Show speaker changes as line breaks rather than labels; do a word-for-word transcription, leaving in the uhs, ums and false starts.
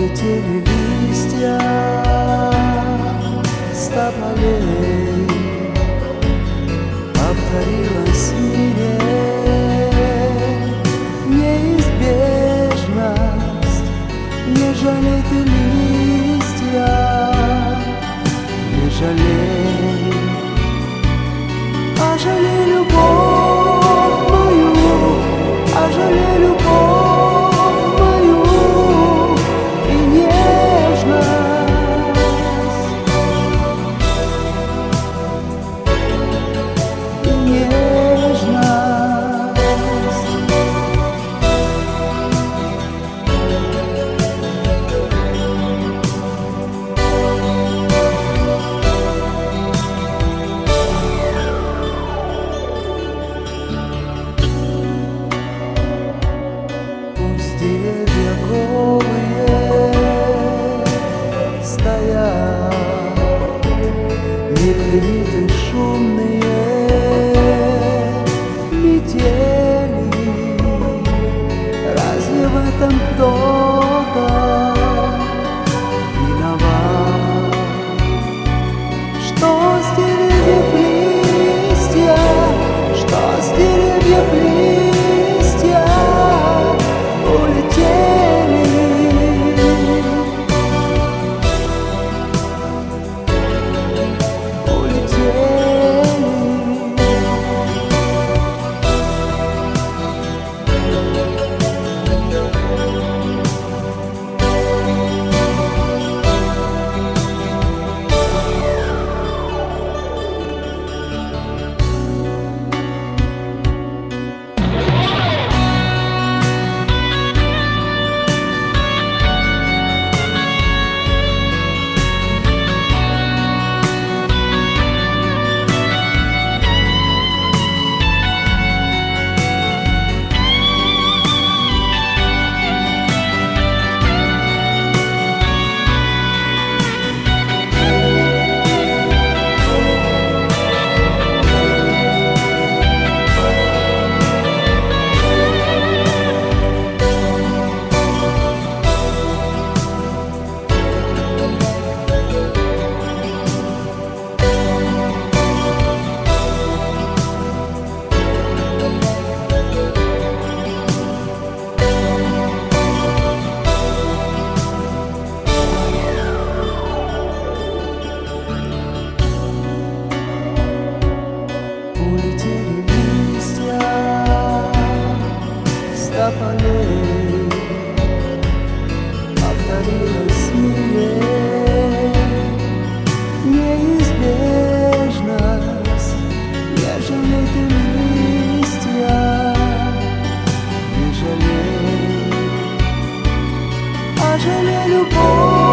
Улетели листья с тополей, повторилась в мире неизбежность. Не жалей ты листья, не жалей, а жалей любовь мою, а жалей любовь мою и нежность, и нежность. Деревья голые стоят, небриты шумные метели. Разве в этом кто-то виноват? Что с деревьев листья, что с деревьев листья улетели, улетели. Улетели листья с тополей, повторилась в мире неизбежность. Не жалей ты листья, не жалей, а жалей любовь.